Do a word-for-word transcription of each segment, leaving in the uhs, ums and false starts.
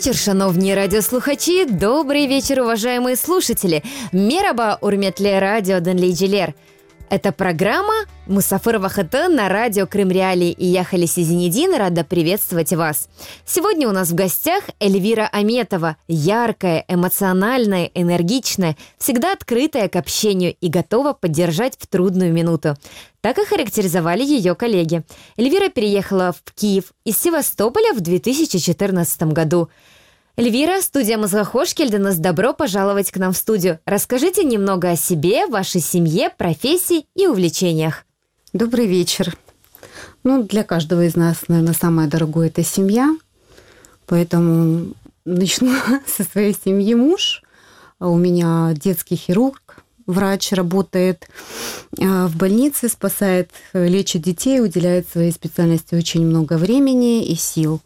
вечір, шановні радіослухачі, добрый вечер, уважаемые слушатели. Мераба, урметле радио Денлейджилер. Это программа «Мусафыр Вахыты» на радио Крым Реалии, и я, Халиси Зинедин, рада приветствовать вас. Сегодня у нас в гостях Эльвира Аметова, яркая, эмоциональная, энергичная, всегда открытая к общению и готова поддержать в трудную минуту. Так и характеризовали ее коллеги. Эльвира переехала в Киев из Севастополя в две тысячи четырнадцатом году. Эльвира, студия Мозгохошкельденас, добро пожаловать к нам в студию. Расскажите немного о себе, вашей семье, профессии и увлечениях. Добрый вечер. Ну, для каждого из нас, наверное, самое дорогое – это семья. Поэтому начну со своей семьи. Муж. У меня детский хирург, врач, работает в больнице, спасает, лечит детей, уделяет своей специальности очень много времени и сил.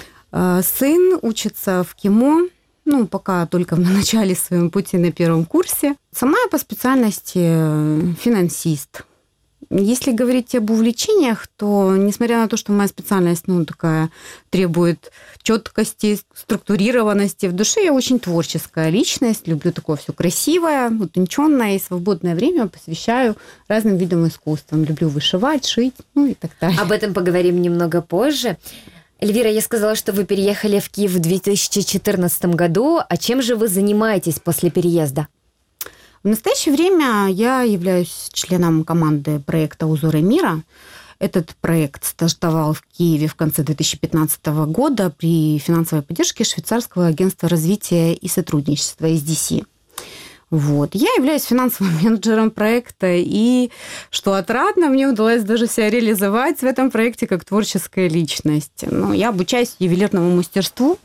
Сын учится в КИМО, ну, пока только на начале своего пути на первом курсе. Сама я по специальности финансист. Если говорить об увлечениях, то, несмотря на то, что моя специальность, ну, такая, требует четкости, структурированности, в душе я очень творческая личность, люблю такое все красивое, утонченное, и свободное время посвящаю разным видам искусства. Люблю вышивать, шить, ну, и так далее. Об этом поговорим немного позже. Эльвира, я сказала, что вы переехали в Киев в две тысячи четырнадцатом году. А чем же вы занимаетесь после переезда? В настоящее время я являюсь членом команды проекта «Узоры мира». Этот проект стартовал в Киеве в конце две тысячи пятнадцатого года при финансовой поддержке Швейцарского агентства развития и сотрудничества эс ди си. Вот. Я являюсь финансовым менеджером проекта, и, что отрадно, мне удалось даже себя реализовать в этом проекте как творческая личность. Ну, я обучаюсь ювелирному мастерству,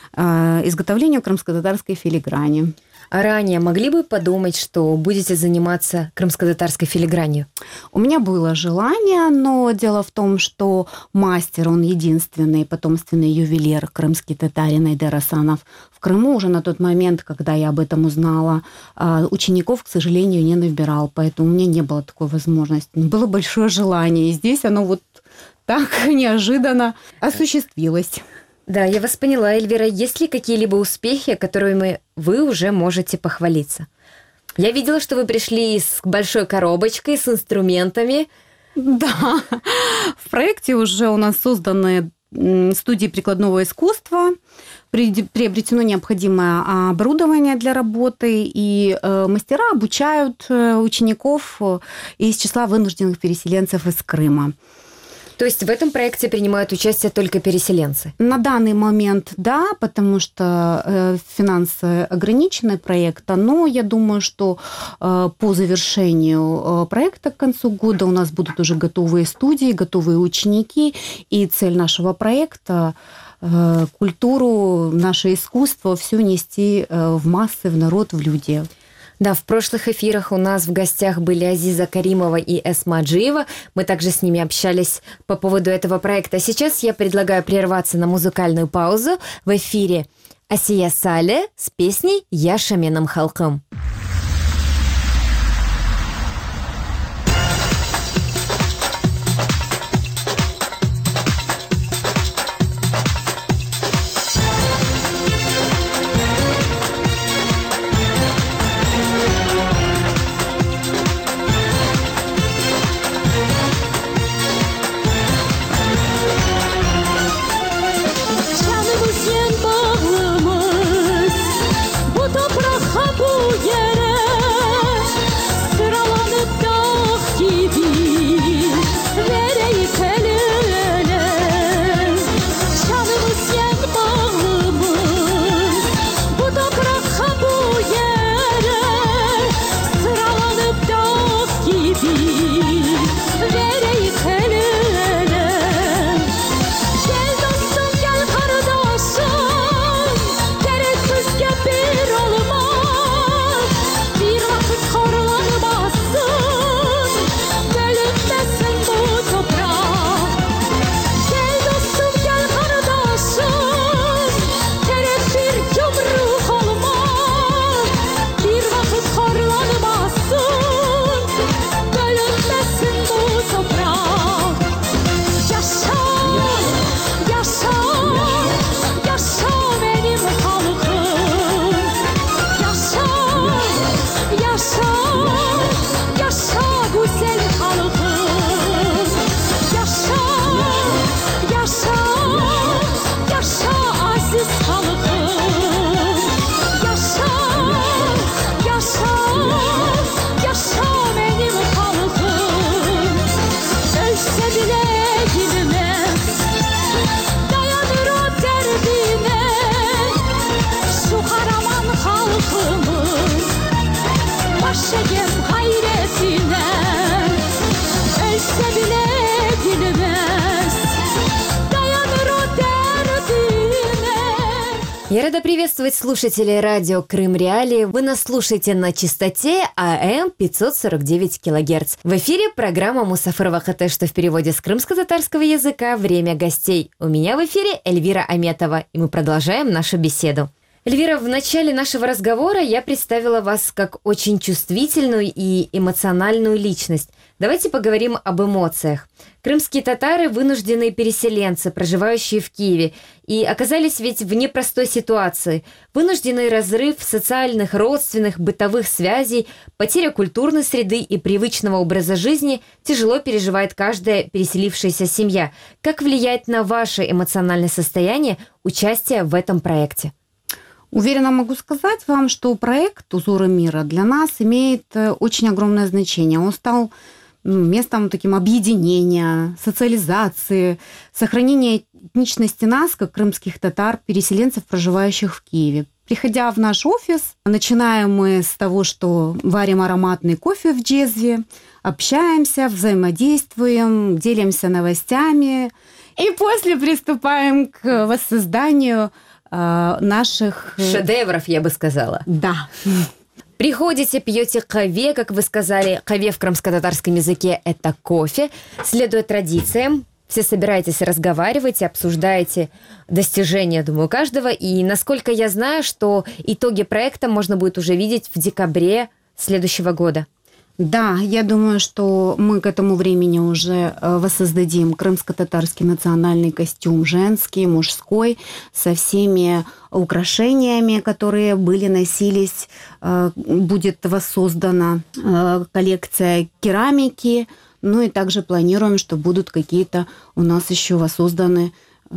э, изготовлению крымско-татарской филиграни. А ранее могли бы подумать, что будете заниматься крымско-татарской филигранью? У меня было желание, но дело в том, что мастер, он единственный потомственный ювелир, крымский татарин Айдар Асанов, в Крыму уже на тот момент, когда я об этом узнала, учеников, к сожалению, не набирал, поэтому у меня не было такой возможности. Но было большое желание, и здесь оно вот так неожиданно осуществилось. Да, я вас поняла, Эльвира. Есть ли какие-либо успехи, которыми вы уже можете похвалиться? Я видела, что вы пришли с большой коробочкой, с инструментами. Да, в проекте уже у нас созданы студии прикладного искусства, приобретено необходимое оборудование для работы, и мастера обучают учеников из числа вынужденных переселенцев из Крыма. То есть в этом проекте принимают участие только переселенцы? На данный момент да, потому что финансы ограничены проекта, но я думаю, что по завершению проекта к концу года у нас будут уже готовые студии, готовые ученики, и цель нашего проекта – культуру, наше искусство все нести в массы, в народ, в люди. Да, в прошлых эфирах у нас в гостях были Азиза Каримова и Эсма Аджиева. Мы также с ними общались по поводу этого проекта. Сейчас я предлагаю прерваться на музыкальную паузу. В эфире Асия Сале с песней «Я шаменам халкам». Bu toprağa bu yere Я рада приветствовать слушателей радио Крым Реалии. Вы нас слушаете на частоте А М пятьсот сорок девять килогерц. В эфире программа «Мусафыр Вахыты», что в переводе с крымско-татарского языка «Время гостей». У меня в эфире Эльвира Аметова, и мы продолжаем нашу беседу. Эльвира, в начале нашего разговора я представила вас как очень чувствительную и эмоциональную личность. Давайте поговорим об эмоциях. Крымские татары – вынужденные переселенцы, проживающие в Киеве, и оказались ведь в непростой ситуации. Вынужденный разрыв социальных, родственных, бытовых связей, потеря культурной среды и привычного образа жизни тяжело переживает каждая переселившаяся семья. Как влияет на ваше эмоциональное состояние участие в этом проекте? Уверенно могу сказать вам, что проект «Узоры мира» для нас имеет очень огромное значение. Он стал местом таким объединения, социализации, сохранения этничности нас, как крымских татар, переселенцев, проживающих в Киеве. Приходя в наш офис, начинаем мы с того, что варим ароматный кофе в джезве, общаемся, взаимодействуем, делимся новостями. И после приступаем к воссозданию наших... шедевров, я бы сказала. Да. Приходите, пьете каве, как вы сказали. Каве в крымско-татарском языке – это кофе. Следуя традициям, все собираетесь, разговариваете, обсуждаете достижения, думаю, каждого. И насколько я знаю, что итоги проекта можно будет уже видеть в декабре следующего года. Да, я думаю, что мы к этому времени уже воссоздадим крымско-татарский национальный костюм, женский, мужской, со всеми украшениями, которые были, носились. Будет воссоздана коллекция керамики. Ну и также планируем, что будут какие-то у нас еще воссозданы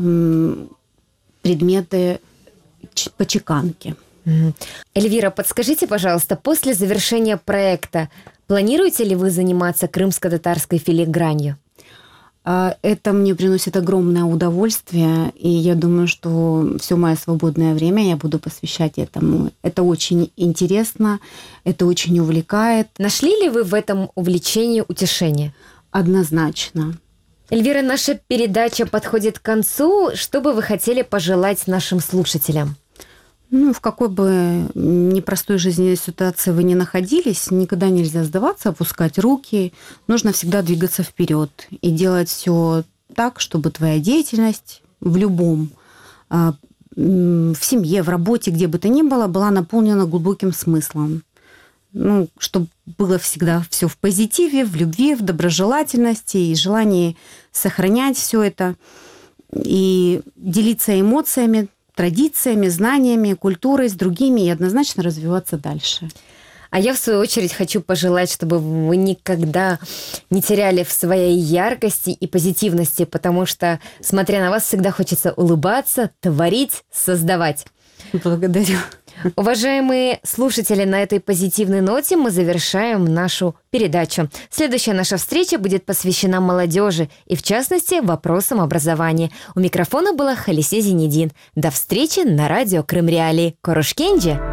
предметы по чеканке. Эльвира, подскажите, пожалуйста, после завершения проекта планируете ли вы заниматься крымско-татарской филигранью? Это мне приносит огромное удовольствие, и я думаю, что все мое свободное время я буду посвящать этому. Это очень интересно, это очень увлекает. Нашли ли вы в этом увлечении утешение? Однозначно. Эльвира, наша передача подходит к концу. Что бы вы хотели пожелать нашим слушателям? Ну, в какой бы непростой жизненной ситуации вы ни находились, никогда нельзя сдаваться, опускать руки. Нужно всегда двигаться вперед и делать все так, чтобы твоя деятельность в любом, в семье, в работе, где бы то ни было, была наполнена глубоким смыслом. Ну, чтобы было всегда все в позитиве, в любви, в доброжелательности и желании сохранять все это и делиться эмоциями, традициями, знаниями, культурой с другими и однозначно развиваться дальше. А я, в свою очередь, хочу пожелать, чтобы вы никогда не теряли в своей яркости и позитивности, потому что, смотря на вас, всегда хочется улыбаться, творить, создавать. Благодарю. Уважаемые слушатели, на этой позитивной ноте мы завершаем нашу передачу. Следующая наша встреча будет посвящена молодежи и, в частности, вопросам образования. У микрофона была Халисе Зинедин. До встречи на радио Крым Реалии. Корушкенджи!